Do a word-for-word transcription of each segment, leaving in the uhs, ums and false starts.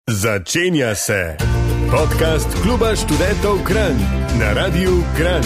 Začenja se podcast Kluba študentov Kranj na Radiu Kranj.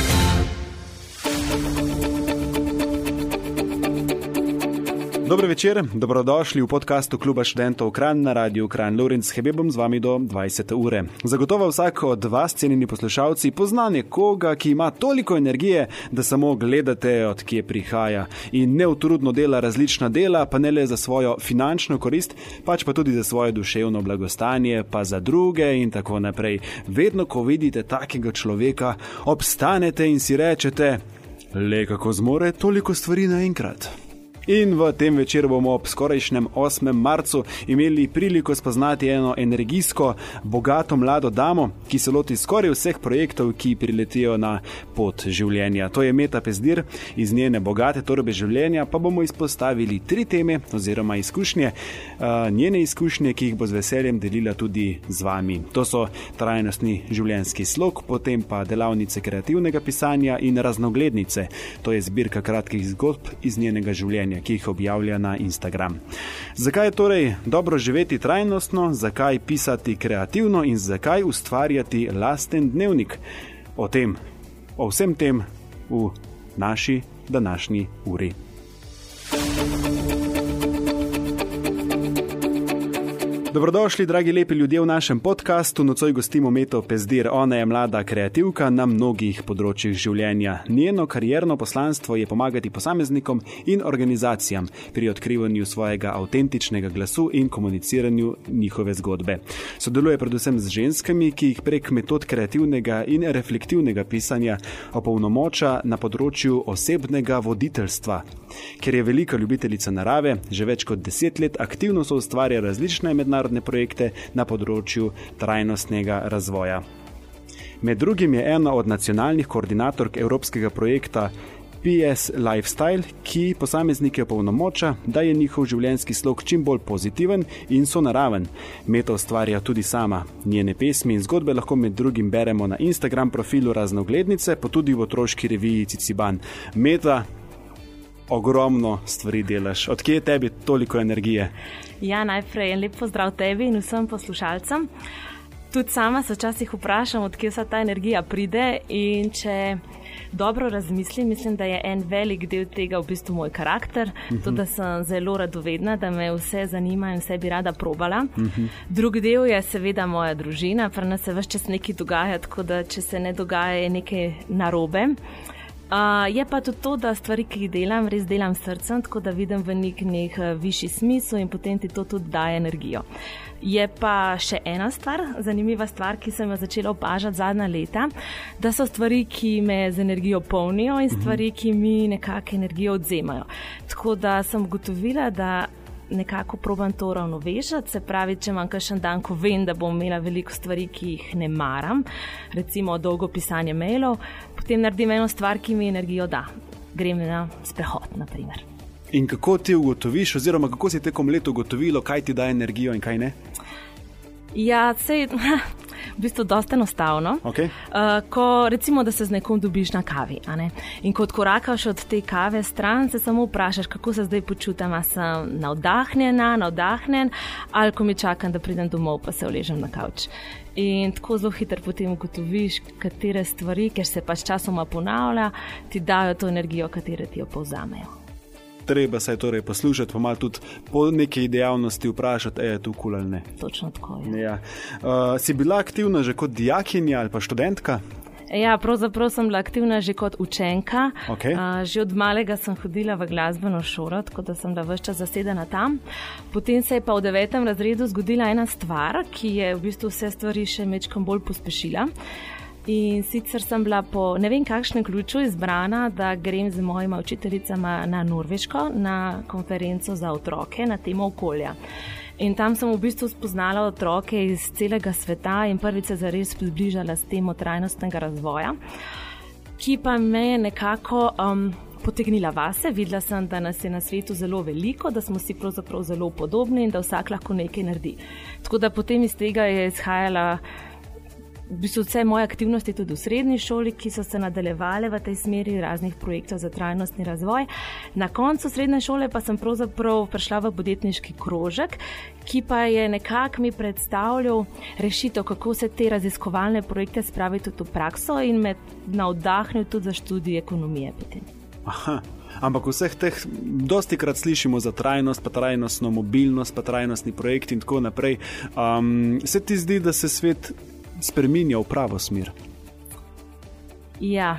Dober večer, dobrodošli v podcastu Kluba študentov Kranj na Radiu Kranj. Lorenc Hebe bom z vami do dvajsete ure. Zagotovo vsak od vas, cenjeni poslušalci, pozna nekoga, ki ima toliko energije, da samo gledate, od kje prihaja in neutrudno dela različna dela, pa ne le za svojo finančno korist, pač pa tudi za svoje duševno blagostanje, pa za druge in tako naprej. Vedno, ko vidite takega človeka, obstanete in si rečete, le kako zmore toliko stvari naenkrat. In v tem večeru bomo ob skorajšnjem osmem marcu imeli priliko spoznati eno energijsko, bogato mlado damo, ki se loti skoraj vseh projektov, ki priletijo na pot življenja. To je Meta Pezdir. Iz njene bogate torbe življenja pa bomo izpostavili tri teme oziroma izkušnje, njene izkušnje, ki jih bo z veseljem delila tudi z vami. To so trajnostni življenjski slog, potem pa delavnice kreativnega pisanja in raznoglednice. To je zbirka kratkih zgodb iz njenega življenja, ki jih objavlja na Instagram. Zakaj je torej dobro živeti trajnostno, zakaj pisati kreativno in zakaj ustvarjati lasten dnevnik? O tem, o vsem tem v naši današnji uri. Dobrodošli, dragi lepi ljudje, v našem podcastu. Nocoj gostimo Meto Pezdir. Ona je mlada kreativka na mnogih področjih življenja. Njeno karierno poslanstvo je pomagati posameznikom in organizacijam pri odkrivanju svojega avtentičnega glasu in komuniciranju njihove zgodbe. Sodeluje predvsem z ženskami, ki jih prek metod kreativnega in reflektivnega pisanja opolnomoča na področju osebnega voditeljstva. Ker je velika ljubiteljica narave, že več kot deset let aktivno soustvarja različne mednarodne projekte na področju trajnostnega razvoja. Med drugim je ena od nacionalnih koordinatork evropskega projekta P S Lifestyle, ki posameznike opolnomoča, da je njihov življenjski slog čim bolj pozitiven in sonaraven. Meta ustvarja tudi sama. Njene pesmi in zgodbe lahko med drugim beremo na Instagram profilu Raznoglednice, pa tudi v otroški reviji Ciciban. Meta, ogromno stvari delaš. Odkje je tebi toliko energije? Ja, najprej en lep pozdrav tebi in vsem poslušalcem. Tudi sama se včasih vprašam, odkje vsa ta energija pride, in če dobro razmislim, mislim, da je en velik del tega v bistvu moj karakter, uh-huh. to, da sem zelo radovedna, da me vse zanima in vse bi rada probala. Uh-huh. Drugi del je seveda moja družina, pri nas se ves čas nekaj dogaja, tako da če se ne dogaja, je nekaj narobe. Uh, je pa tudi to, da stvari, ki jih delam, res delam s srcem, tako da vidim v nek, nek višji smisel in potem ti to tudi daje energijo. Je pa še ena stvar, zanimiva stvar, ki sem jo začela opažati zadnja leta, da so stvari, ki me z energijo polnijo in stvari, ki mi nekako energijo odzemajo. Tako da sem ugotovila, da nekako probam to ravnovežati, se pravi, če imam kakšen dan, ko vem, da bom imela veliko stvari, ki jih ne maram, recimo dolgo pisanje mailov, potem naredim eno stvar, ki mi energijo da. Grem na sprehod, na primer. In kako ti ugotoviš, oziroma kako si tekom leta ugotovilo, kaj ti da energijo in kaj ne? Ja, sej, v bistvu dosta enostavno. Okay. Uh, ko recimo, da se z nekom dobiš na kavi, a ne? In ko odkorakaš od te kave stran, se samo vprašaš, kako se zdaj počutam, a sem navdahnjena, navdahnjen, ali ko mi čakam, da pridem domov, pa se uležem na kavč. In tako zelo hitro potem ugotoviš, katere stvari, ker se pač časoma ponavlja, ti dajo to energijo, katere ti jo povzamejo. Treba se je torej poslušati, pa malo tudi po nekaj dejavnosti vprašati, je to kul ali ne. Točno tako je. Ja. Uh, si bila aktivna že kot dijakinja ali pa študentka? Ja, pravzaprav sem bila aktivna že kot učenka. Okay. Uh, že od malega sem hodila v glasbeno šolo, tako da sem bila ves čas zasedena tam. Potem se je pa v devetem razredu zgodila ena stvar, ki je v bistvu vse stvari še mečkam bolj pospešila. In sicer sem bila po ne vem kakšnem ključu izbrana, da grem z mojima učiteljicama na Norveško, na konferenco za otroke na temo okolja. In tam sem v bistvu spoznala otroke iz celega sveta in prvič se zares približala s temo trajnostnega razvoja, ki pa me je nekako um, potegnila vase. Videla sem, da nas je na svetu zelo veliko, da smo si pravzaprav zelo podobni in da vsak lahko nekaj naredi. Tako da potem iz tega je izhajala v bistvu vse moje aktivnosti tudi v srednji šoli, ki so se nadaljevale v tej smeri raznih projektov za trajnostni razvoj. Na koncu srednje šole pa sem pravzaprav prišla v podjetniški krožek, ki pa je nekako mi predstavljal rešitev, kako se te raziskovalne projekte spraviti tudi v prakso in me navdahnil tudi za študij ekonomije potem. Aha. Ampak vseh teh dosti krat slišimo za trajnost, pa trajnostno mobilnost, pa trajnostni projekt in tako naprej. Um, se ti zdi, da se svet spreminja v pravo smer? Ja,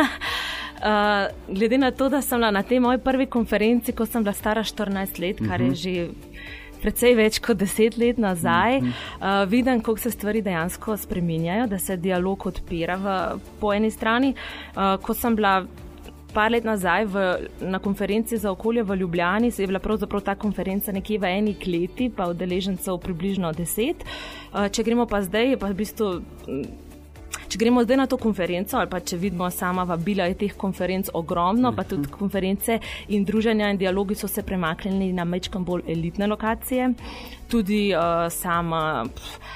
uh, glede na to, da sem bila na tej moji prvi konferenci, ko sem bila stara štirinajst let, kar je že precej več kot deset let nazaj, uh, vidim, kako se stvari dejansko spreminjajo, da se dialog odpira v, po eni strani. Uh, ko sem bila par let nazaj v, na konferenci za okolje v Ljubljani, je bila pravzaprav ta konferenca nekje v eni kleti, pa udeležencev približno deset. Če gremo pa zdaj, je pa v bistvu, če gremo zdaj na to konferenco, ali pa če vidimo sama vabila, je teh konferenc ogromno, pa tudi konference in druženja in dialogi so se premaknili na majčkeno bolj elitne lokacije. Tudi uh, sama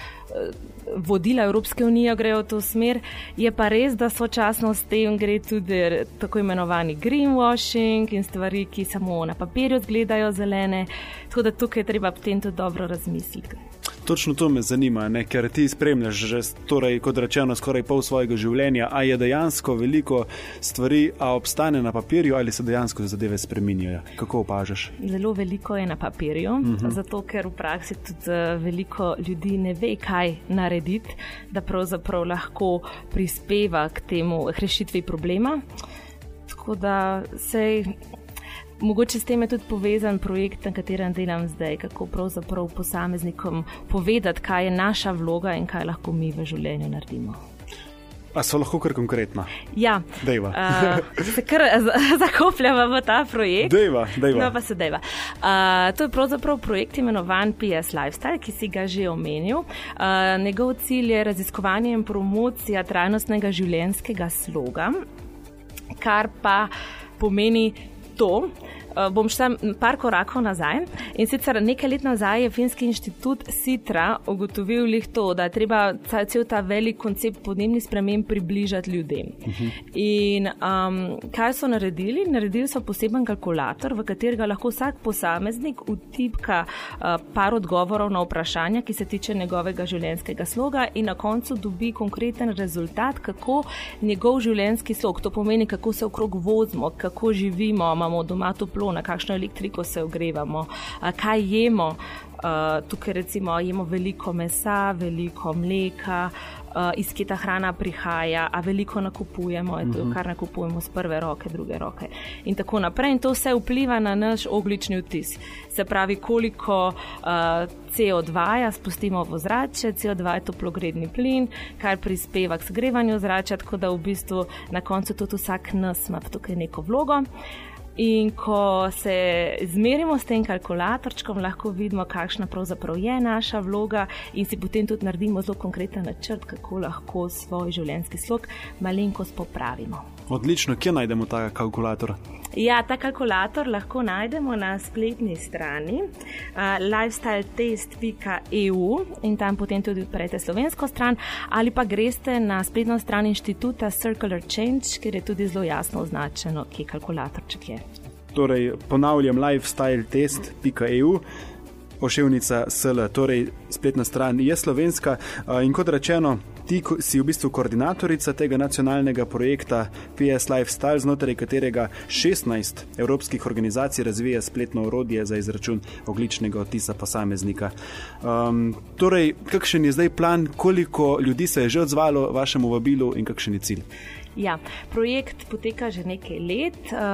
vodila Evropske unije grejo v to smer. Je pa res, da sočasno s tem gre tudi tako imenovani greenwashing in stvari, ki samo na papirju izgledajo zelene. Tako da tukaj treba potem tudi dobro razmisliti. Točno to me zanima, ne? Ker ti spremljaš že, torej, kot rečeno, skoraj pol svojega življenja, a je dejansko veliko stvari, a obstane na papirju ali se dejansko zadeve spreminjajo? Kako opažaš? Zelo veliko je na papirju, uh-huh. zato ker v praksi tudi veliko ljudi ne ve, kaj narediti, da pravzaprav lahko prispeva k temu k rešitvi problema. Tako da se mogoče s tem je tudi povezan projekt, na katerem delam zdaj, kako pravzaprav posameznikom povedati, kaj je naša vloga in kaj lahko mi v življenju naredimo. A so lahko kar konkretna? Ja. Dejva. uh, se kar zakopljava v ta projekt. Dejva, dejva. No, pa se dejva. Uh, to je pravzaprav projekt imenovan P S Lifestyle, ki si ga že omenil. Uh, njegov cilj je raziskovanje in promocija trajnostnega življenjskega sloga, kar pa pomeni to, uh, bom šla par korakov nazaj. In sicer nekaj let nazaj je Finski inštitut Sitra ugotovil lih to, da je treba cel ta velik koncept podnebnih sprememb približati ljudem. Uh-huh. In um, kaj so naredili? Naredili so poseben kalkulator, v katerega lahko vsak posameznik vtipka uh, par odgovorov na vprašanja, ki se tiče njegovega življenjskega sloga in na koncu dobi konkreten rezultat, kako njegov življenjski slog, to pomeni, kako se okrog vozimo, kako živimo, imamo doma toplo, na kakšno elektriko se ogrevamo, kaj jemo. Tukaj recimo jemo veliko mesa, veliko mleka, iz kje ta hrana prihaja, a veliko nakupujemo, uh-huh. kar nakupujemo z prve roke, druge roke in tako naprej. In to vse vpliva na naš ogljični odtis. Se pravi, koliko uh, C O dva spustimo v ozračje. C O dva je toplogredni plin, kar prispeva k segrevanju ozračja, tako da v bistvu na koncu tudi vsak nas ima tukaj neko vlogo. In ko se zmerimo s tem kalkulatorčkom, lahko vidimo, kakšna pravzaprav je naša vloga in si potem tudi naredimo zelo konkreten načrt, kako lahko svoj življenjski slog malenkost popravimo. Odlično, kje najdemo ta kalkulator? Ja, ta kalkulator lahko najdemo na spletni strani uh, lifestyle test pika e u in tam potem tudi odprete slovensko stran ali pa greste na spletno stran inštituta Circular Change, kjer je tudi zelo jasno označeno, kje kalkulatorček je. Torej, ponavljam, lifestyle test pika e u, poševnica S L, torej spletna stran je slovenska in kot rečeno, ti si v bistvu koordinatorica tega nacionalnega projekta P S Lifestyle, znotraj katerega šestnajst evropskih organizacij razvija spletno orodje za izračun ogljičnega odtisa posameznika. Um, torej, kakšen je zdaj plan, koliko ljudi se je že odzvalo vašemu vabilu in kakšen je cilj? Ja, projekt poteka že nekaj let.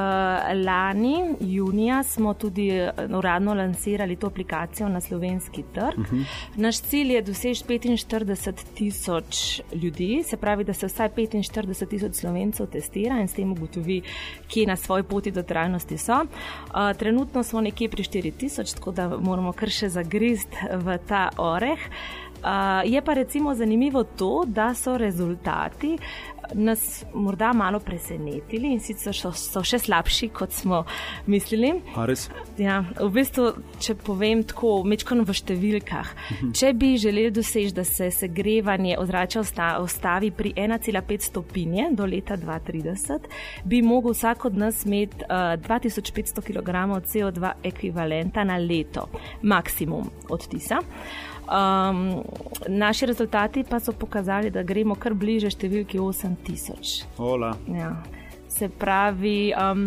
Lani, junija, smo tudi uradno lansirali to aplikacijo na slovenski trg. Uh-huh. Naš cilj je doseči petinštirideset tisoč ljudi, se pravi, da se vsaj petinštirideset tisoč Slovencev testira in s tem ugotovi, kje na svoji poti do trajnosti so. Trenutno smo nekje pri štiri tisoč, tako da moramo kar še zagrist v ta oreh. Uh, je pa recimo zanimivo to, da so rezultati nas morda malo presenetili in sicer so, so še slabši, kot smo mislili. A res? Ja, v bistvu, če povem tako, mečkano v številkah, če bi želeli doseči, da se segrevanje ozračja ustavi pri ena cela pet stopinje do leta dva tisoč trideset, bi mogel vsak od nas imeti uh, dva tisoč petsto kilogramov C O dva ekvivalenta na leto, maksimum odtisa. Um, naši rezultati pa so pokazali, da gremo kar bliže številki osem tisoč. Ola. Ja. Se pravi, um,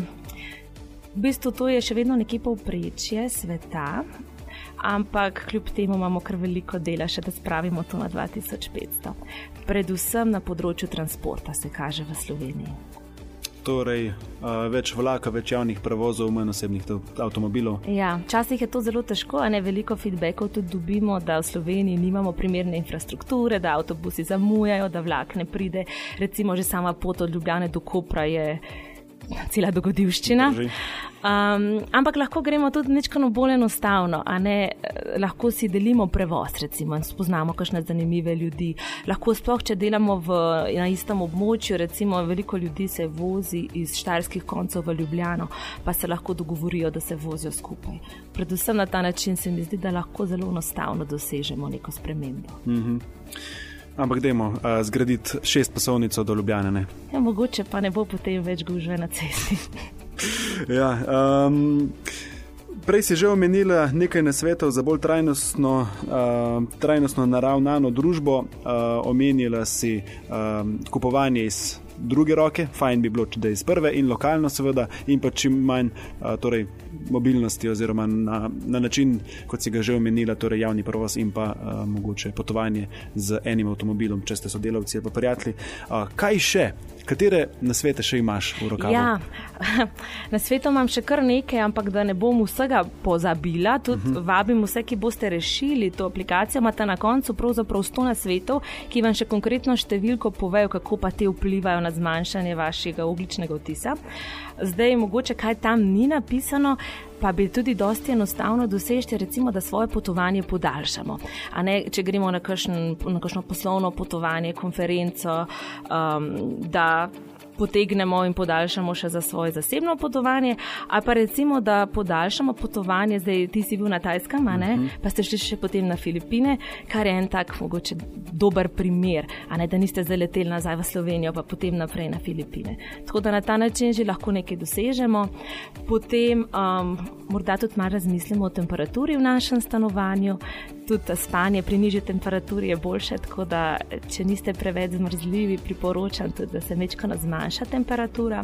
v bistvu to je še vedno nekje povprečje sveta, ampak kljub temu imamo kar veliko dela še, da spravimo to na dva tisoč petsto. Predvsem na področju transporta se kaže v Sloveniji. Torej, uh, več vlaka, več javnih prevozov, manj osebnih avtomobilov. Ja, včasih je to zelo težko, a ne veliko feedbackov tudi dobimo, da v Sloveniji nimamo primerne infrastrukture, da avtobusi zamujajo, da vlak ne pride. Recimo že sama pot od Ljubljane do Kopra je cela dogodivščina. Um, ampak lahko gremo tudi ničkano bolj enostavno, a ne, lahko si delimo prevoz, recimo, in spoznamo kakšne zanimive ljudi. Lahko sploh, če delamo v, na istem območju, recimo, veliko ljudi se vozi iz štajerskih koncev v Ljubljano, pa se lahko dogovorijo, da se vozijo skupaj. Predvsem na ta način se mi zdi, da lahko zelo enostavno dosežemo neko spremembo. Mhm. Ampak dajmo uh, zgraditi šest pasovnico do Ljubljane, ne? Ja, mogoče pa ne bo potem več gužve na cesti. Ja, um, prej si že omenila nekaj nasvetov za bolj trajnostno, uh, trajnostno naravnano družbo. Uh, omenila si um, kupovanje iz druge roke, fajn bi bilo, če da iz prve, in lokalno seveda, in pa čim manj uh, torej, mobilnosti oziroma na, na način, kot si ga že omenila, torej javni prevoz in pa uh, mogoče potovanje z enim avtomobilom, če ste sodelavci ali pa prijatelji. Uh, kaj še? Katere nasvete še imaš v rokavu? Ja, nasvetov imam še kar nekaj, ampak da ne bom vsega pozabila, tudi uh-huh. vabim vse, ki boste rešili to aplikacijo, imate na koncu pravzaprav sto nasvetov, ki vam še konkretno številko povejo, kako pa te vplivajo na zmanjšanje vašega ogljičnega odtisa. Zdaj, mogoče kaj tam ni napisano, pa bi tudi dosti enostavno dosežiti, recimo, da svoje potovanje podaljšamo. A ne, če gremo na kakšen, na kakšno poslovno potovanje, konferenco, um, da potegnemo in podaljšamo še za svoje zasebno potovanje, ali pa recimo, da podaljšamo potovanje, zdaj ti si bil na Tajskem, a ne, uh-huh. pa ste šli še potem na Filipine, kar je en tak mogoče dober primer, a ne, da niste zaleteli nazaj v Slovenijo, pa potem naprej na Filipine. Tako da na ta način že lahko nekaj dosežemo. Potem um, morda tudi malo razmislimo o temperaturi v našem stanovanju, tudi spanje pri nižji temperaturi je boljše, tako da če niste preveč zmrzljivi, priporočam tudi, da se mečkano zmanjša temperatura.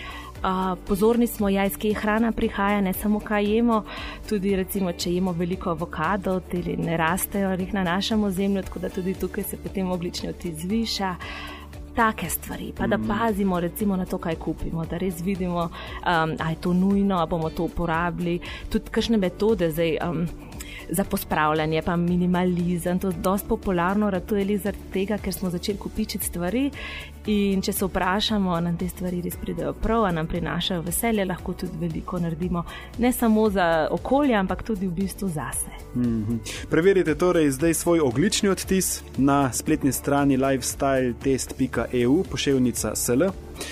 Uh, pozorni smo, ja, iz kje hrana prihaja, ne samo kaj jemo, tudi recimo, če jemo veliko avokado, te ne rastejo na našem ozemlju, tako da tudi tukaj se potem ogljični odtis zviša. Take stvari, pa da pazimo recimo na to, kaj kupimo, da res vidimo, um, a je to nujno, a bomo to uporabili, tudi kakšne metode zdaj um, za pospravljanje, pa minimalizem, to je dosti popularno, ratuje zaradi tega, ker smo začeli kupičiti stvari in če se vprašamo, nam te stvari res pridejo prav, a nam prinašajo veselje, lahko tudi veliko naredimo, ne samo za okolje, ampak tudi v bistvu zase. Mm-hmm. Preverite torej zdaj svoj ogljični odtis na spletni strani lifestyle test pika e u, poševnica sl,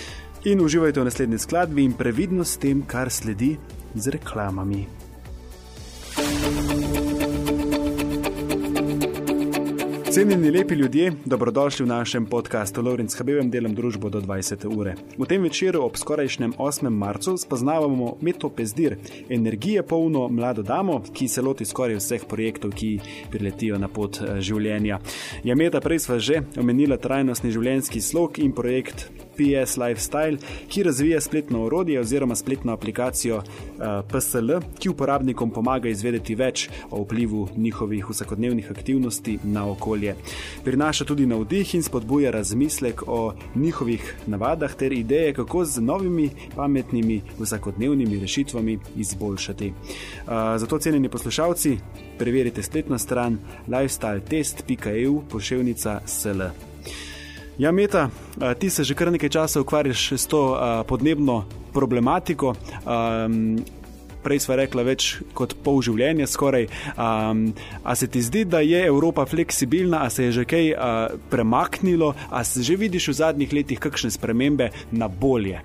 in uživajte v naslednji skladbi in previdno s tem, kar sledi z reklamami. Cenjeni lepi ljudje, dobrodošli v našem podcastu Lovrin s Habibem, delam družbo do dvajsete ure. V tem večeru ob skorajšnjem osmem marcu spoznavamo Meto Pezdir, energije polno mlado damo, ki se loti skoraj vseh projektov, ki priletijo na pot življenja. Ja, Meta, prej sva že omenila trajnostni življenjski slog in projekt P S Lifestyle, ki razvija spletno orodje oziroma spletno aplikacijo uh, P S L, ki uporabnikom pomaga izvedeti več o vplivu njihovih vsakodnevnih aktivnosti na okolje. Prinaša tudi navdih in spodbuja razmislek o njihovih navadah ter ideje, kako z novimi pametnimi vsakodnevnimi rešitvami izboljšati. Uh, zato, cenjeni poslušalci, preverite spletno stran lifestyle test pika e u, poševnica sl. Ja, Meta, ti se že kar nekaj časa ukvarjaš s to podnebno problematiko. prej sva rekla več kot pol življenja skoraj. Um, a se ti zdi, da je Evropa fleksibilna, a se je že kaj uh, premaknilo, a se že vidiš v zadnjih letih kakšne spremembe na bolje?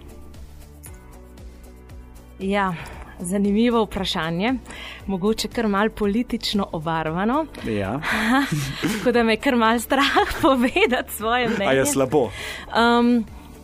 Ja, zanimivo vprašanje. Mogoče kar malo politično obarvano. Ja. Tako da me je kar malo strah povedati svoje mnenje. A je slabo? Um,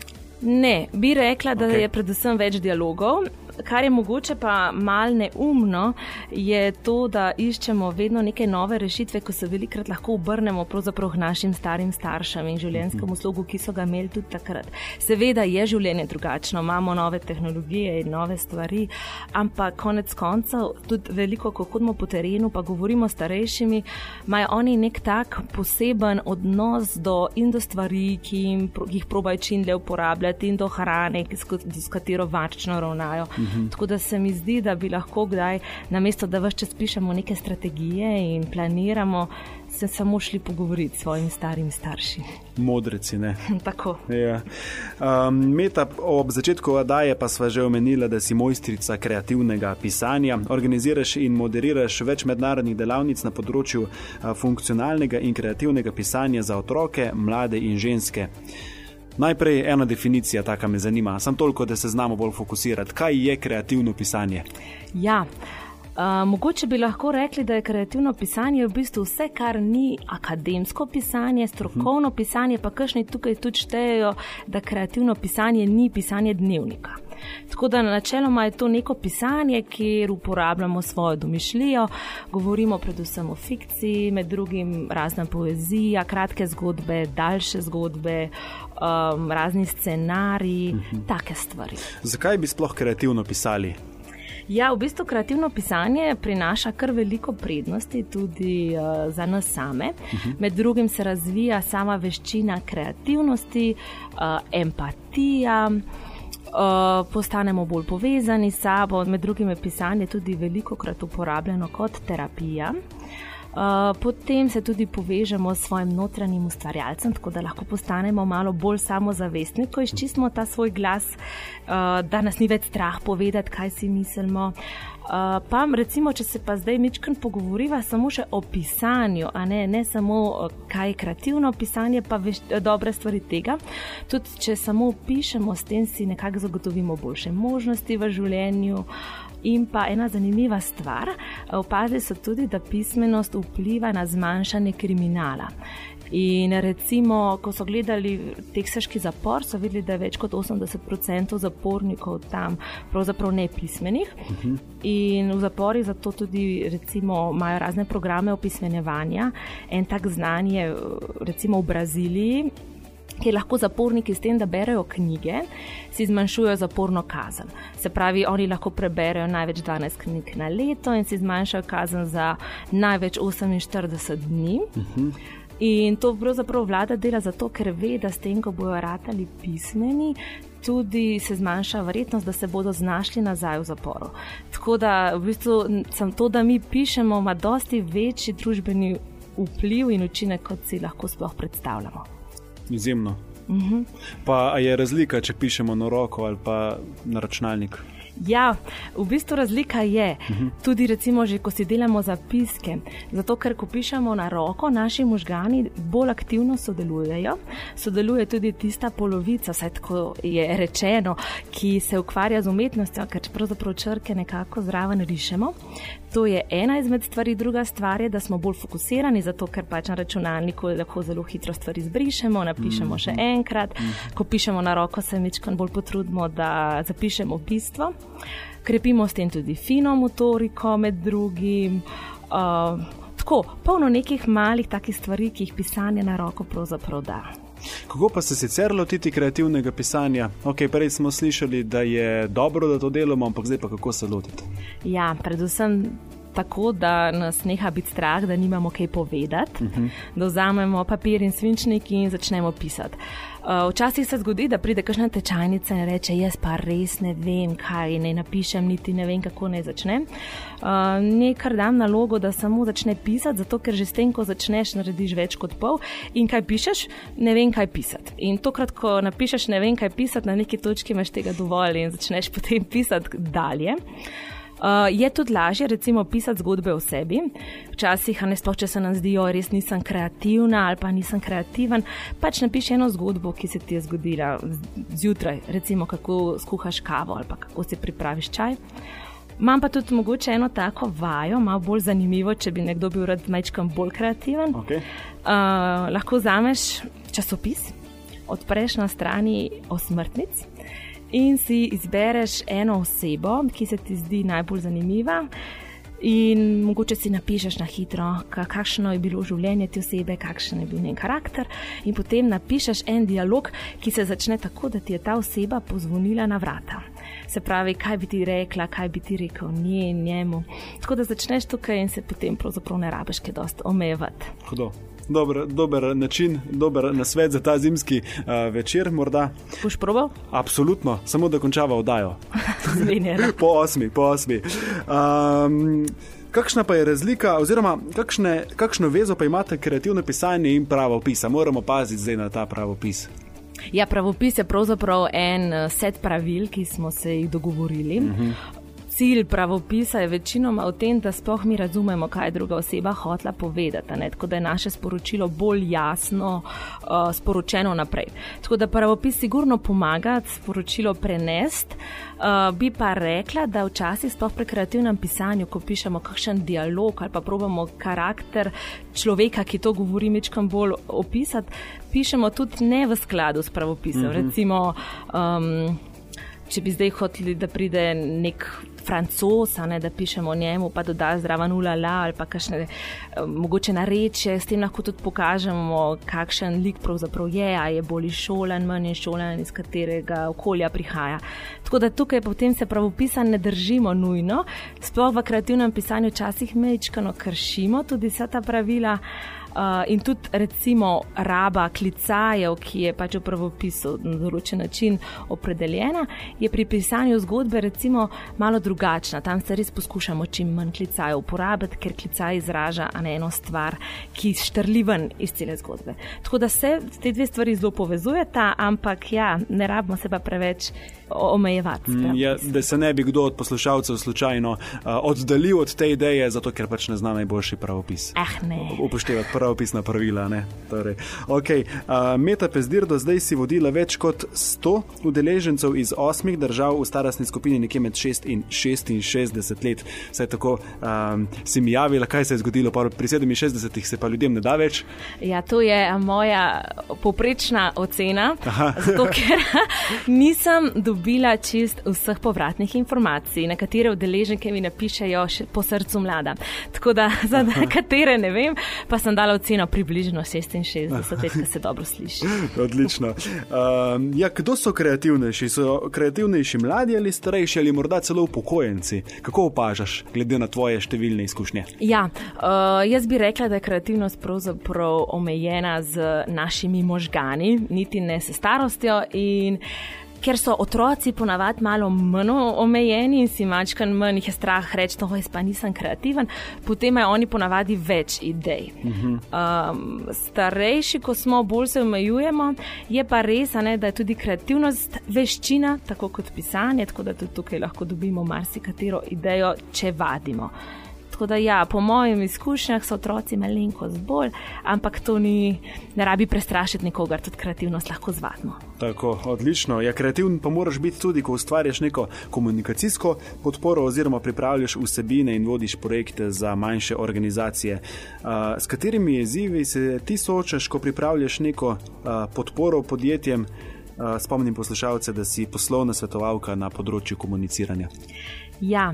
ne, bi rekla, da Okay. je predvsem več dialogov. Kar je mogoče pa malo neumno, je to, da iščemo vedno neke nove rešitve, ko se velikrat lahko obrnemo pravzaprav k našim starim staršem in življenjskemu slogu, ki so ga imeli tudi takrat. Seveda je življenje drugačno, imamo nove tehnologije in nove stvari, ampak konec koncev tudi veliko, ko hodimo po terenu, pa govorimo s starejšimi, imajo oni nek tak poseben odnos do in do stvari, ki jim, ki jih probajo čim dlje uporabljati, in do hrane, s katero varčno ravnajo. Uhum. Tako da se mi zdi, da bi lahko kdaj, namesto da ves čas pišemo neke strategije in planiramo, se samo šli pogovoriti s svojimi starimi starši. Modreci, ne? Tako. Ja. Um, Meta, ob začetku oddaje pa sva že omenila, da si mojstrica kreativnega pisanja. Organiziraš in moderiraš več mednarodnih delavnic na področju uh, funkcionalnega in kreativnega pisanja za otroke, mlade in ženske. Najprej ena definicija, taka me zanima, sam toliko, da se znamo bolj fokusirati. Kaj je kreativno pisanje? Ja, uh, mogoče bi lahko rekli, da je kreativno pisanje v bistvu vse, kar ni akademsko pisanje, strokovno uh-huh. pisanje, pa kakšni tukaj tudi štejejo, da kreativno pisanje ni pisanje dnevnika. Tako da načeloma je to neko pisanje, kjer uporabljamo svojo domišljijo, govorimo predvsem o fikciji, med drugim razna poezija, kratke zgodbe, daljše zgodbe, um, razni scenariji, uh-huh. take stvari. Zakaj bi sploh kreativno pisali? Ja, v bistvu kreativno pisanje prinaša kar veliko prednosti tudi uh, za nas same. Uh-huh. Med drugim se razvija sama veščina kreativnosti, uh, empatija, Uh, postanemo bolj povezani s sabo, med drugim je pisanje tudi velikokrat uporabljeno kot terapija. Uh, potem se tudi povežemo s svojim notranjim ustvarjalcem, tako da lahko postanemo malo bolj samozavestni, ko izčistimo ta svoj glas, uh, da nas ni več strah povedati, kaj si mislimo. Uh, pa recimo, če se pa zdaj mičkrat pogovoriva samo še o pisanju, a ne, ne samo kaj je kreativno pisanje, pa veš, dobre stvari tega. Tudi če samo pišemo, s tem si nekako zagotovimo boljše možnosti v življenju. In pa ena zanimiva stvar, opazili so tudi, da pismenost vpliva na zmanjšanje kriminala. In recimo, ko so gledali teksaški zapor, so videli, da je več kot osemdeset procentov zapornikov tam pravzaprav nepismenih. Uh-huh. In v zaporih zato tudi recimo imajo razne programe opismenjevanja. En tak znanje recimo v Braziliji, kjer lahko zaporniki s tem, da berejo knjige, si zmanjšujejo zaporno kazen. Se pravi, oni lahko preberejo največ dvanajst knjig na leto in si zmanjšajo kazen za največ oseminštirideset dni. Uh-huh. In to pravzaprav vlada dela zato, ker ve, da s tem, ko bojo ratali pismeni, tudi se zmanjša verjetnost, da se bodo znašli nazaj v zaporu. Tako da v bistvu sem to, da mi pišemo, ima dosti večji družbeni vpliv in učinek, kot si lahko sploh predstavljamo. Izjemno. Uh-huh. Pa je razlika, če pišemo na roko ali pa na računalnik? Ja, v bistvu razlika je. Uh-huh. Tudi recimo že, ko si delamo zapiske. Zato, ker ko pišemo na roko, naši možgani bolj aktivno sodelujejo. Sodeluje tudi tista polovica, vsaj tako je rečeno, ki se ukvarja z umetnostjo, ker pravzaprav črke nekako zraven rišemo. To je ena izmed stvari. Druga stvar je, da smo bolj fokusirani, zato ker pač na računalniku lahko zelo hitro stvari zbrišemo, napišemo še enkrat. Ko pišemo na roko, se mičkrat bolj potrudimo, da zapišemo bistvo. Krepimo s tem tudi fino motoriko med drugim. Uh, tako, polno nekih malih takih stvari, ki jih pisanje na roko pravzaprav da. Kako pa se sicer lotiti kreativnega pisanja? Ok, prej smo slišali, da je dobro, da to delamo, ampak zdaj pa kako se lotiti? Ja, predvsem tako, da nas neha biti strah, da nimamo kaj povedati, uh-huh. da vzamemo papir in svinčnik in začnemo pisati. Uh, včasih se zgodi, da pride kakšna tečajnica in reče, jaz pa res ne vem, kaj ne napišem, niti ne vem, kako ne začnem. Uh, nekar dam nalogo, da samo začne pisati, zato ker že s tem, ko začneš, narediš več kot pol. In kaj pišeš? Ne vem, kaj pisati. In tokrat, ko napišeš ne vem, kaj pisati, na neki točki imaš tega dovolj in začneš potem pisati dalje. Uh, je tudi lažje, recimo, pisati zgodbe o sebi. Včasih, a ne sploh, če se nam zdijo, res nisem kreativna ali pa nisem kreativen, pač napiši eno zgodbo, ki se ti je zgodila zjutraj, recimo, kako skuhaš kavo ali pa kako si pripraviš čaj. Imam pa tudi mogoče eno tako vajo, malo bolj zanimivo, če bi nekdo bil rad majčkam bolj kreativen. Okay. Uh, lahko vzameš časopis, odpreš na strani osmrtnic in si izbereš eno osebo, ki se ti zdi najbolj zanimiva in mogoče si napišeš na hitro, kakšno je bilo življenje te osebe, kakšen je bil njen karakter in potem napišeš en dialog, ki se začne tako, da ti je ta oseba pozvonila na vrata. Se pravi, kaj bi ti rekla, kaj bi ti rekel nje, njemu. Tako da začneš tukaj in se potem pravzaprav ne rabiš kaj dosti omejevati. Hudo. Dober, dober način, dober nasvet za ta zimski uh, večer morda. Boš probal? Absolutno, samo da končava oddajo. Zmenjeno. po osmi, po osmi. Um, kakšna pa je razlika, oziroma kakšne, kakšno vezo pa imate kreativno pisanje in pravopis? Moramo paziti zdaj na ta pravopis. Ja, pravopis je pravzaprav en set pravil, ki smo se jih dogovorili. Uh-huh. Cilj pravopisa je večinoma v tem, da sploh mi razumemo, kaj je druga oseba hotela povedati, ne? Tako da je naše sporočilo bolj jasno uh, sporočeno naprej. Tako da pravopis sigurno pomaga sporočilo prenesti, uh, bi pa rekla, da včasih sploh pri kreativnem pisanju, ko pišemo kakšen dialog ali pa probamo karakter človeka, ki to govori, mečkam bolj opisati, pišemo tudi ne v skladu s pravopisom. Mm-hmm. Recimo, um, če bi zdaj hoteli, da pride nek Francoz, ne, da pišemo njemu, pa doda zraven ulala ali pa kakšne um, mogoče narečje, s tem lahko tudi pokažemo, kakšen lik pravzaprav je, a je bolj šolan, manj šolan, iz katerega okolja prihaja. Tako da tukaj potem se pravopisa ne držimo nujno, sploh v kreativnem pisanju včasih mečkano kršimo tudi vsa ta pravila. Uh, in tudi recimo raba klicajev, ki je pač v pravopisu na določen način opredeljena, je pri pisanju zgodbe recimo malo drugačna. Tam se res poskušamo čim manj klicajev uporabiti, ker klicaj izraža eno stvar, ki štrli ven iz cele zgodbe. Tako da se te dve stvari zelo povezujeta, ampak ja, ne rabimo se pa preveč omejevati. Mm, ja, da se ne bi kdo od poslušalcev slučajno uh, oddalil od te ideje, zato ker pač ne zna najboljši pravopis. Eh, ne. Upoštevati pravopisna pravila, ne? Torej, ok. Uh, Meta Pezdir, do zdaj si vodila več kot sto udeležencev iz osmih držav v starostni skupini nekje med šest in šestinšestdeset let. Saj tako um, si mi javila, kaj se je zgodilo, pa pri sedeminšestdesetih se pa ljudem ne da več? Ja, to je moja povprečna ocena, Aha. zato ker nisem dobila čist vseh povratnih informacij. Nekatere udeleženke mi napišejo še po srcu mlada. Tako da za nekatere ne vem, pa sem dala oceno približno šestinšestdeset let, ki se dobro sliši. Odlično. Um, ja, kdo so kreativnejši? So kreativnejši mladi ali starejši ali morda celo upokojenci? Kako opažaš, glede na tvoje številne izkušnje? Ja, uh, jaz bi rekla, da je kreativnost pravzaprav omejena z našimi možgani, niti ne s starostjo, in ker so otroci ponavadi malo manj omejeni in si mačkan manj jih je strah reči, no, jaz pa nisem kreativen, potem imajo oni ponavadi več idej. Uh-huh. Um, starejši, ko smo, bolj se omejujemo, je pa res, ne, da je tudi kreativnost veščina, tako kot pisanje, tako da tudi tukaj lahko dobimo marsikatero idejo, če vadimo. Tako da ja, po mojim izkušnjah so otroci malenkost bolj, ampak to ni, ne rabi prestrašiti nikogar, tudi kreativnost lahko zvadimo. Tako, odlično. Ja, kreativn pa moraš biti tudi, ko ustvarjaš neko komunikacijsko podporo oziroma pripravljaš vsebine in vodiš projekte za manjše organizacije. Uh, s katerimi izzivi se ti soočaš, ko pripravljaš neko uh, podporo podjetjem? Uh, spomnim poslušalce, da si poslovna svetovalka na področju komuniciranja. Ja,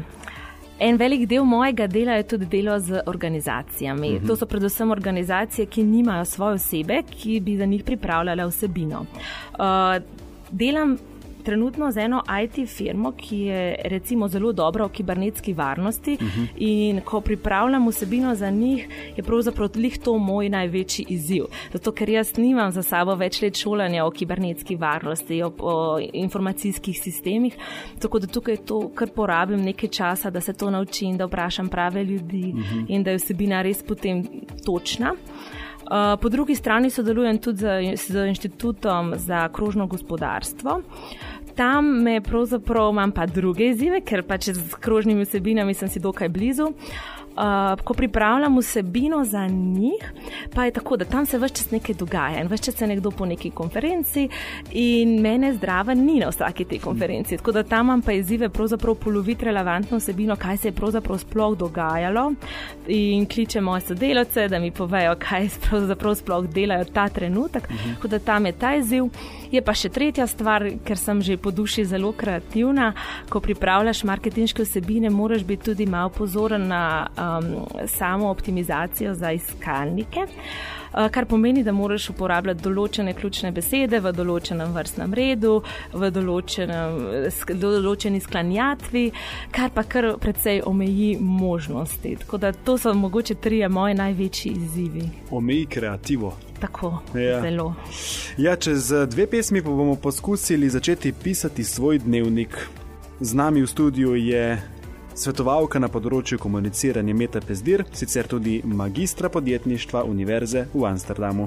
en velik del mojega dela je tudi delo z organizacijami. Uh-huh. To so predvsem organizacije, ki nimajo svoje osebe, ki bi za njih pripravljala vsebino. Uh, delam trenutno z eno I T firmo, ki je recimo zelo dobra v kibernetski varnosti, uh-huh. in ko pripravljam vsebino za njih, je pravzaprav lih to moj največji izziv. Zato, ker jaz nimam za sabo več let šolanja o kibernetski varnosti, o, o informacijskih sistemih, tako da tukaj to kar porabim nekaj časa, da se to naučim, da vprašam prave ljudi, uh-huh. in da je vsebina res potem točna. Uh, po drugi strani sodelujem tudi z, z Inštitutom za krožno gospodarstvo. tam me pravzaprav imam pa druge izzive, ker pač z krožnimi vsebinami sem si dokaj blizu. Uh, ko pripravljam vsebino za njih, pa je tako, da tam se vse čas nekaj dogaja in vse čas je nekdo po neki konferenci in mene zdraven ni na vsaki tej konferenci. Tako da tam imam pa izzive pravzaprav poloviti relevantno vsebino, kaj se je pravzaprav sploh dogajalo in kličem moje sodelavce, da mi povejo, kaj pravzaprav sploh delajo ta trenutek. Uh-huh. Tako da tam je ta izziv. Je pa še tretja stvar, ker sem že po duši zelo kreativna. Ko pripravljaš marketinške vsebine, moraš biti tudi malo pozoren na um, samo optimizacijo za iskalnike, uh, kar pomeni, da moraš uporabljati določene ključne besede v določenem vrstnem redu, v določenem, določeni sklanjatvi, kar pa kar precej omeji možnosti. Tako da to so mogoče trije moji največji izzivi. Omeji kreativo. Tako, ja. Zelo. Ja, čez dve pesmi pa bomo poskusili začeti pisati svoj dnevnik. Z nami v studiu je svetovalka na področju komuniciranja Meta Pezdir, sicer tudi magistra podjetništva Univerze v Amsterdamu.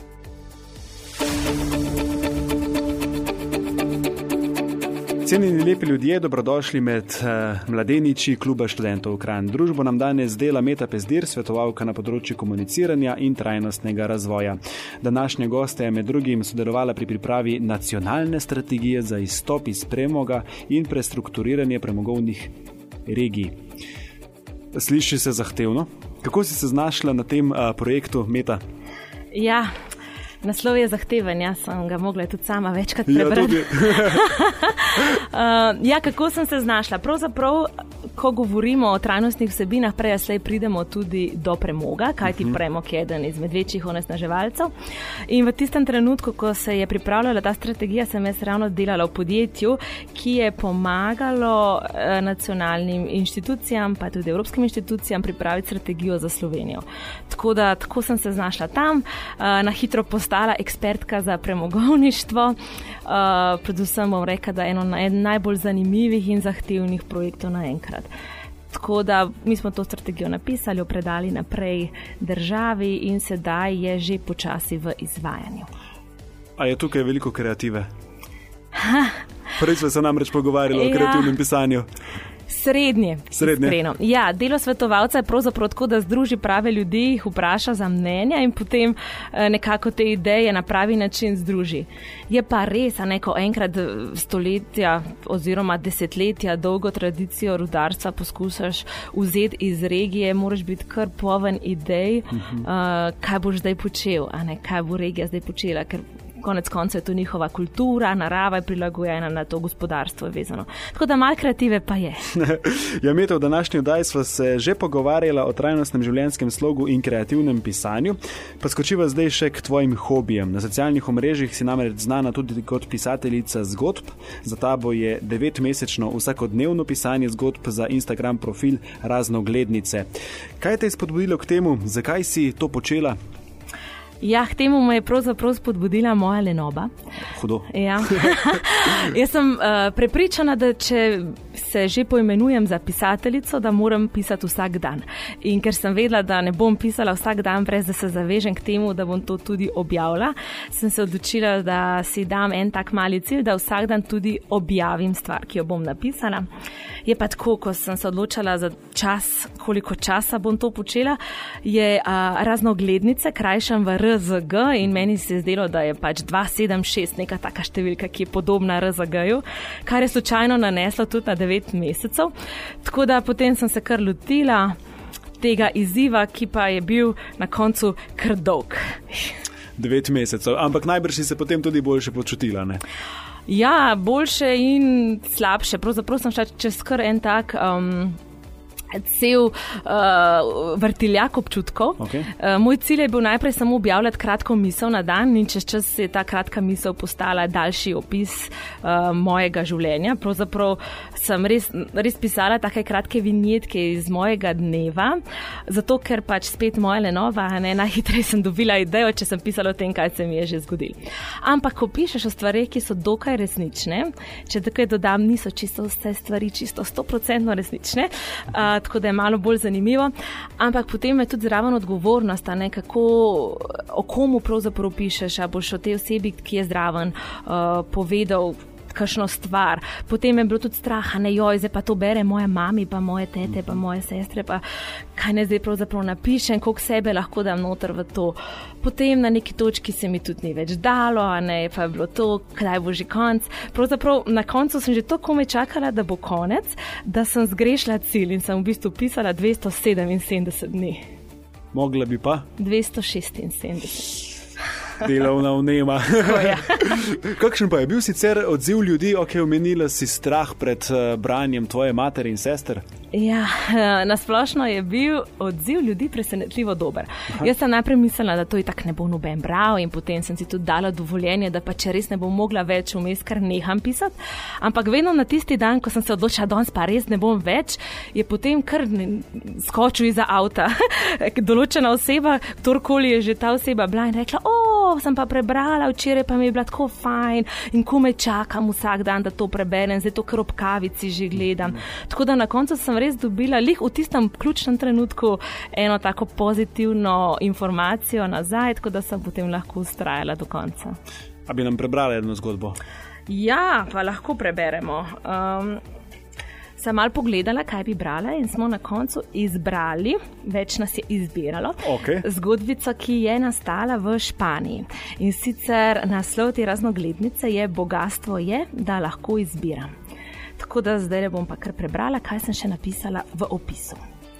Cenjeni lepi ljudje, dobrodošli med uh, mladeniči Kluba študentov Kranj. Družbo nam danes dela Meta Pezdir, svetovalka na področju komuniciranja in trajnostnega razvoja. Današnja gosta je med drugim sodelovala pri pripravi nacionalne strategije za izstop iz premoga in prestrukturiranje premogovnih regij. Sliši se zahtevno. Kako si se znašla na tem uh, projektu Meta? Ja, naslov je zahteven, jaz sem ga mogla tudi sama večkrat prebrati. Ja, uh, ja, kako sem se znašla? Pravzaprav, ko govorimo o trajnostnih vsebinah, prej slej pridemo tudi do premoga, kajti premog je eden izmed večjih onesnaževalcev. In v tistem trenutku, ko se je pripravljala ta strategija, sem jaz ravno delala v podjetju, ki je pomagalo uh, nacionalnim inštitucijam, pa tudi evropskim inštitucijam pripraviti strategijo za Slovenijo. Tako da, tako sem se znašla tam, uh, na hitro postala ekspertka za premogovništvo, uh, predvsem bom rekla, da je eno najbolj zanimivih in zahtevnih projektov naenkrat. Tako da mi smo to strategijo napisali, jo predali naprej državi in sedaj je že počasi v izvajanju. A je tukaj veliko kreative? Prej smo se namreč pogovarjali ja. o kreativnem pisanju. Srednje. Srednje. Ja, delo svetovalca je pravzaprav tako, da združi prave ljudi, jih vpraša za mnenja in potem nekako te ideje na pravi način združi. Je pa res, a neko enkrat stoletja oziroma desetletja dolgo tradicijo rudarstva poskušaš vzeti iz regije, moraš biti kar poven idej, uh-huh. uh, kaj boš zdaj počel, a ne, kaj bo regija zdaj počela, ker konec konca je to njihova kultura, narava je prilagojena na to, gospodarstvo je vezano. Tako da malo kreative pa je. Ja, Meta, v današnji oddaji sva se že pogovarjala o trajnostnem življenjskem slogu in kreativnem pisanju. Pa skočiva zdaj še k tvojim hobijem. Na socialnih omrežjih si namreč znana tudi kot pisateljica zgodb. Za tabo je devetmesečno vsakodnevno pisanje zgodb za Instagram profil Raznoglednice. Kaj te je spodbudilo k temu? Zakaj si to počela? Ja, k temu me je pravzaprav spodbudila moja lenoba. Hudo. Ja. Jaz sem uh, prepričana, da če se že poimenujem za pisateljico, da moram pisati vsak dan. In ker sem vedela, da ne bom pisala vsak dan, brez da se zavežem k temu, da bom to tudi objavila, sem se odločila, da si dam en tak mali cilj, da vsak dan tudi objavim stvar, ki jo bom napisala. Je pa tako, ko sem se odločala za čas, koliko časa bom to počela, je uh, Raznoglednice, krajšam v R Z G in meni se je zdelo, da je pač dva sedem šest neka taka številka, ki je podobna R Z G-ju, kar je slučajno naneslo tudi na devet mesecev. Tako da potem sem se kar lotila tega izziva, ki pa je bil na koncu kar dolg. Devet mesecev, ampak najbrž si se potem tudi boljše počutila, ne? Ja, boljše in slabše. Pravzaprav sem šla čez kar en tak um, cel uh, vrtiljak občutkov. Okay. Uh, moj cilj je bil najprej samo objavljati kratko misel na dan in čez čas je ta kratka misel postala daljši opis uh, mojega življenja. Pravzaprav sem res, res pisala take kratke vinjetke iz mojega dneva, zato ker pač spet moja lenova, ne, najhitreje sem dobila idejo, če sem pisala o tem, kaj se mi je že zgodilo. Ampak, ko pišeš o stvareh, ki so dokaj resnične, če takoj dodam, niso čisto vse stvari čisto sto procentno resnične, uh, tako da je malo bolj zanimivo, ampak potem je tudi zraven odgovornost, ne, kako, o komu pravzaprav pišeš, a boš o tej osebi, ki je zraven, uh, povedal, kakšno stvar. Potem je bilo tudi strah, ne joj, zdaj pa to bere moja mami, pa moje tete, pa moje sestre, pa kaj ne zdaj pravzaprav napišem, koliko sebe lahko dam noter v to. Potem na neki točki se mi tudi ni več dalo, a ne, pa je bilo to, kdaj bo že konc. Pravzaprav na koncu sem že to kome čakala, da bo konec, da sem zgrešila cilj in sem v bistvu pisala dvesto sedeminsedemdeset dni. Mogla bi pa? dvesto šestinsedemdeset. Delovna vnema. Oh, ja. Kakšen pa je bil sicer odziv ljudi, ok, omenila si strah pred uh, branjem tvoje matere in sester? Ja, nasplošno je bil odziv ljudi presenetljivo dober. Aha. Jaz sem najprej mislila, da to itak ne bo noben bral in potem sem si tudi dala dovoljenje, da pa če res ne bom mogla več vmes, kar neham pisati. Ampak vedno na tisti dan, ko sem se odločila, danes pa res ne bom več, je potem kar skočil iza avta. Določena oseba, kdorkoli je že ta oseba bila in rekla, o, sem pa prebrala, včeraj pa mi je bila tako fajn in ko me čakam vsak dan, da to preberem, zdaj to kar ob kavici že gledam. Tako da na koncu sem res dobila lih v tistem ključnem trenutku eno tako pozitivno informacijo nazaj, tako da sem potem lahko ustrajala do konca. A bi nam prebrala eno zgodbo? Ja, pa lahko preberemo. Um, sem malo pogledala, kaj bi brala in smo na koncu izbrali, več nas je izbiralo, okay. Zgodbico, ki je nastala v Španiji. In sicer naslov te raznoglednice je Bogastvo je, da lahko izbiram. Tako da zdaj bom pa kar prebrala, kaj sem še napisala v opisu.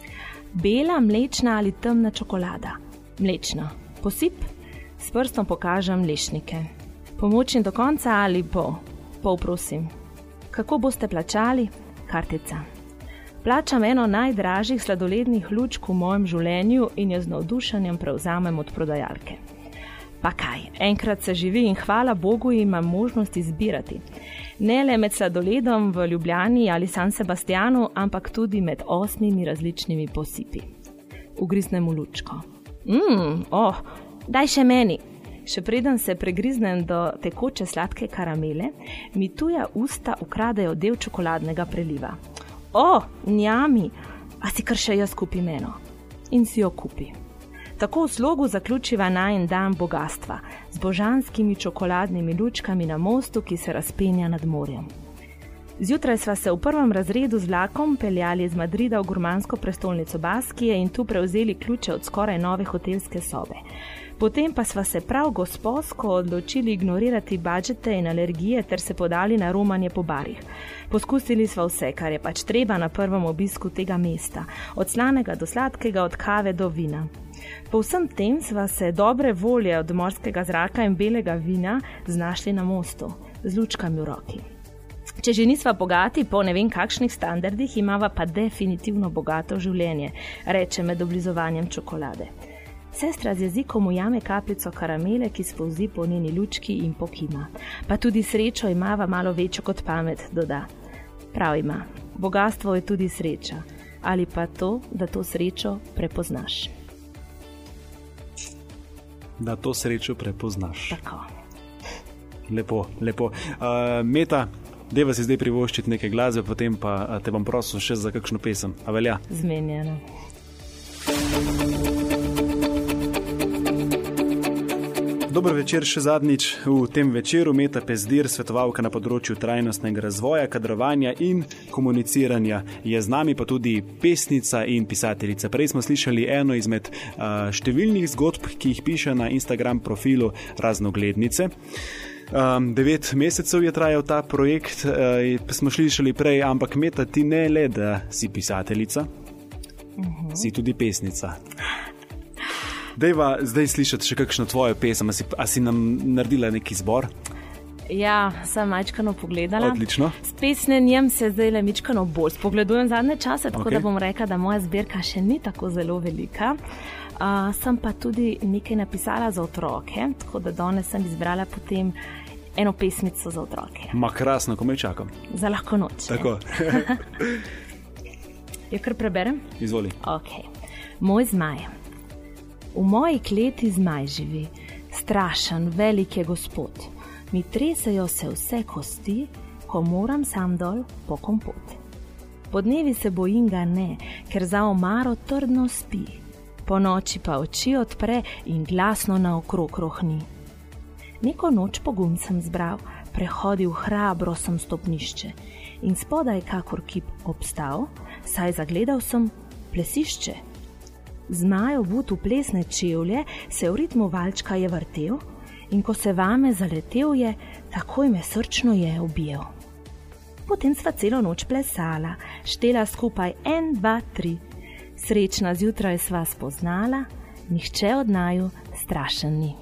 Bela, mlečna ali temna čokolada. Mlečna. Posip, s prstom pokažem lešnike. Pomočim do konca ali po? Pol prosim. Kako boste plačali? Kartica. Plačam eno najdražjih sladolednih lučk v mojem življenju in jo z navdušenjem prevzamem od prodajalke. Pa kaj, enkrat se živi in hvala Bogu imam možnost izbirati. Ne le med sladoledom v Ljubljani ali San Sebastianu, ampak tudi med osmimi različnimi posipi. Ugriznem v lučko. Mmm, oh, daj še meni. Še preden se pregriznem do tekoče sladke karamele, mi tuja usta ukradejo del čokoladnega preliva. O, njami, a si kar še jaz kupi meno. In si jo kupi. Tako v slogu zaključiva najin dan bogastva, z božanskimi čokoladnimi lučkami na mostu, ki se razpenja nad morjem. Zjutraj sva se v prvem razredu z vlakom peljali iz Madrida v gurmansko prestolnico Baskije in tu prevzeli ključe od skoraj nove hotelske sobe. Potem pa sva se prav gosposko odločili ignorirati budžete in alergije ter se podali na romanje po barih. Poskusili sva vse, kar je pač treba na prvem obisku tega mesta, od slanega do sladkega, od kave do vina. Po vsem tem sva se dobre volje od morskega zraka in belega vina znašli na mostu, z lučkami v roki. Če že nisva bogati po ne vem kakšnih standardih, imava pa definitivno bogato življenje, reče med oblizovanjem čokolade. Sestra z jezikom ujame kapljico karamele, ki spolzi po njeni lučki in pokima. Pa tudi srečo imava malo večjo kot pamet, doda. Prav ima, bogastvo je tudi sreča. Ali pa to, da to srečo prepoznaš. Da to srečo prepoznaš. Tako. Lepo, lepo. Uh, Meta, deva si zdaj privoščiti nekaj glasbe, potem pa te bom prosil še za kakšno pesem. A velja? Zmenjeno. Dober večer še zadnjič. V tem večeru Meta Pezdir, svetovalka na področju trajnostnega razvoja, kadrovanja in komuniciranja. Je z nami pa tudi pesnica in pisateljica. Prej smo slišali eno izmed uh, številnih zgodb, ki jih piše na Instagram profilu Raznoglednice. Um, devet mesecev je trajal ta projekt, uh, smo slišali prej, ampak Meta, ti ne le, da si pisateljica, uh-huh. si tudi pesnica. Dejva zdaj slišati še kakšno tvojo pesem, a si, a si nam naredila neki izbor? Ja, sem majčkano pogledala. Odlično. S pesnenjem se zdaj le majčkano bolj spogledujem zadnje čase, tako okay. da bom rekla, da moja zbirka še ni tako zelo velika. Uh, sem pa tudi nekaj napisala za otroke, tako da danes sem izbrala potem eno pesmico za otroke. Ma krasno, ko me čakam. Za lahko noč. Tako. Jo kar preberem? Izvoli. Ok. Moj zmaj. V moji kleti zmaj živi, strašen, velik je gospod. Mi tresejo se vse kosti, ko moram sam dol po kompot. Po dnevi se bojim ga ne, ker za omaro trdno spi. Po noči pa oči odpre in glasno naokrog rohni. Neko noč pogum sem zbral, prehodil hrabro sem stopnišče in spodaj kakor kip obstal, saj zagledal sem plesišče. Zmajev but v plesne čevlje se v ritmu valčka je vrtel in ko se vame zaletel je, takoj me srčno je objel. Potem sva celo noč plesala, štela skupaj en, dva, tri. Srečna zjutraj sva spoznala, nihče od naju strašen ni.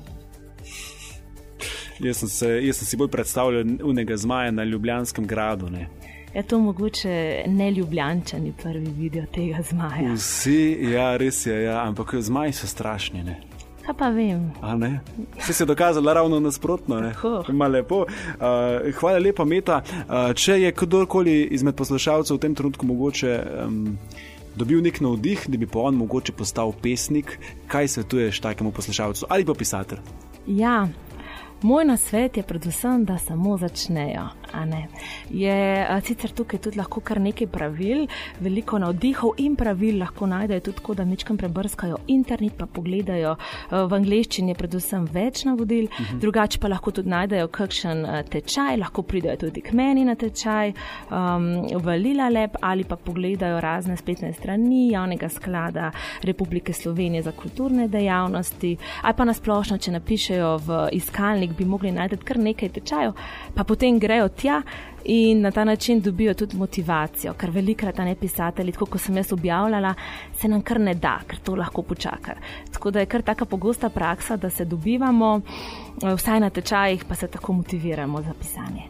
Jaz sem, se, jaz sem si bolj predstavljal unega zmaja na Ljubljanskem gradu, ne? Je to mogoče ne Ljubljančani prvi video tega zmaja? Vsi, ja, res je, ja, ampak zmaji so strašni, ne? Kaj pa vem? A ne? Vse se je dokazalo ravno nasprotno, ne? Ma lepo. Uh, hvala lepa, Meta. Uh, če je kdorkoli izmed poslušalcev v tem trenutku mogoče um, dobil nek navdih, da bi pa on mogoče postal pesnik, kaj svetuješ takemu poslušalcu ali pa pisatelj? Ja, moj nasvet je predvsem, da samo začnejo. A ne. Je a, sicer tukaj tudi lahko kar nekaj pravil, veliko navdihov in pravil lahko najdejo tudi tako, da mečkam prebrskajo internet, pa pogledajo. V angleščini je predvsem več navodil, uh-huh. drugače pa lahko tudi najdejo kakšen tečaj, lahko pridejo tudi k meni na tečaj, um, v Lilalab ali pa pogledajo razne spletne strani Javnega sklada Republike Slovenije za kulturne dejavnosti, ali pa nasplošno, če napišejo v iskalnik, bi mogli najti kar nekaj tečajev, pa potem grejo tja in na ta način dobijo tudi motivacijo, ker velikrat ne pisatelji, tako ko sem jaz objavljala, se nam kar ne da, ker to lahko počaka. Tako da je kar taka pogosta praksa, da se dobivamo, vsaj na tečajih, pa se tako motiviramo za pisanje.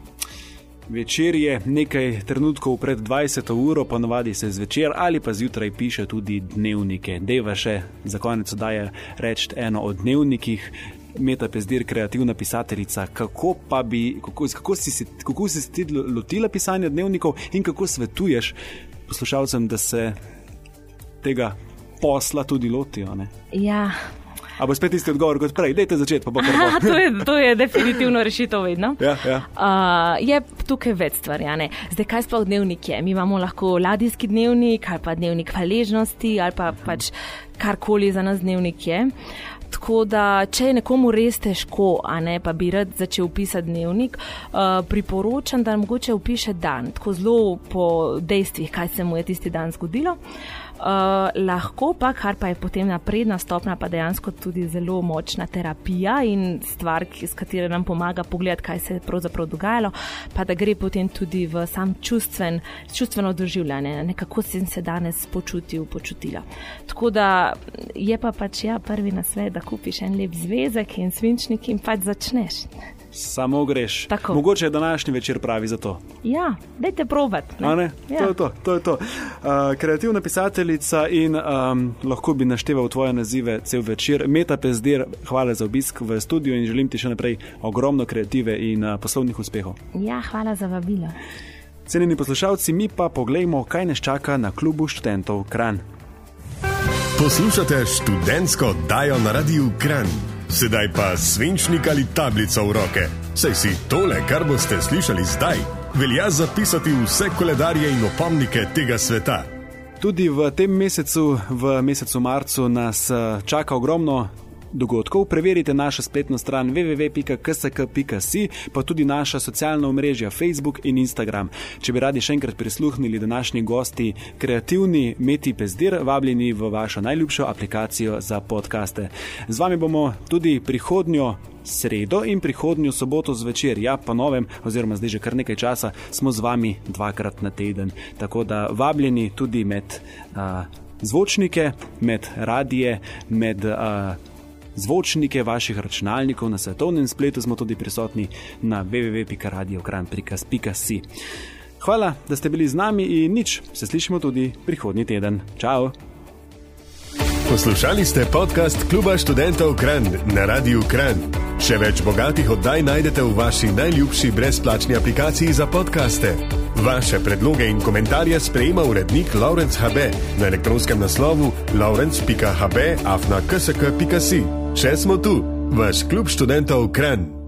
Večer je nekaj trenutkov pred dvajseto uro, ponovadi se zvečer ali pa zjutraj piše tudi dnevnike. Deva še za konec oddaje reči eno o dnevnikih. Meta Pezdir, kreativna pisateljica, kako pa bi, kako, kako si se, kako si se ti lotila pisanja dnevnikov in kako svetuješ poslušalcem, da se tega posla tudi lotijo, ne? Ja. A bo spet isti odgovor kot prej, dajte začeti, pa bo kar bo. to, je, to je definitivno rešitev vedno. Ja, ja. Uh, je tukaj več stvari, ne? Zdaj, kaj sploh dnevnik je? Mi imamo lahko ladijski dnevnik, ali pa dnevnik hvaležnosti, ali pa pač karkoli za nas dnevnik je. Tako da, če je nekomu res težko, a ne, pa bi rad začel pisati dnevnik, uh, priporočam, da mogoče opiše dan, tako zelo po dejstvih, kaj se mu je tisti dan zgodilo. Uh, lahko pa, kar pa je potem napredna stopnja, pa dejansko tudi zelo močna terapija in stvar, s katero nam pomaga pogledati, kaj se je pravzaprav dogajalo, pa da gre potem tudi v sam čustven, čustveno doživljanje, nekako sem se danes počutil, počutila. Tako da je pa pač ja prvi nasvet, da kupiš en lep zvezek in svinčnik in pač začneš. Samo greš. Tako. Mogoče je današnji večer pravi za to. Ja, dajte probati. A ne? Ja. To je to. to, je to. Uh, kreativna pisateljica in um, lahko bi našteval tvoje nazive cel večer. Meta Pezdir, hvala za obisk v studiu in želim ti še naprej ogromno kreative in uh, poslovnih uspehov. Ja, hvala za vabilo. Cenjeni poslušalci, mi pa poglejmo, kaj nas čaka na klubu študentov Kranj. Poslušate študentsko oddajo na Radiu Kranj. Sedaj pa svinčnik ali tablico v roke. Saj si tole, kar boste slišali zdaj, velja zapisati vse koledarje in opomnike tega sveta. Tudi v tem mesecu, v mesecu marcu, nas čaka ogromno dogodkov. Preverite našo spletno stran w w w pika k s k pika si, pa tudi naša socialna omrežja Facebook in Instagram. Če bi radi še enkrat prisluhnili današnji gosti, kreativni Meti Pezdir, vabljeni v vašo najljubšo aplikacijo za podcaste. Z vami bomo tudi prihodnjo sredo in prihodnjo soboto zvečer, ja, pa novem, oziroma zdaj že kar nekaj časa, smo z vami dvakrat na teden. Tako da vabljeni tudi med uh, zvočnike, med radije, med uh, zvočnike vaših računalnikov, na svetovnem spletu smo tudi prisotni na w w w pika radio kranj pika si. Hvala, da ste bili z nami in nič, se slišimo tudi prihodnji teden. Čau! Poslušali ste podcast Kluba študentov Kranj na Radiu Kranj. Še več bogatih oddaj najdete v vaši najljubši brezplačni aplikaciji za podcaste. Vaše predloge in komentarje sprejema urednik Laurenc H B na elektronskem naslovu laurenc pika h b afna k s k pika si. Še smo tu, vaš Klub študentov Kranj.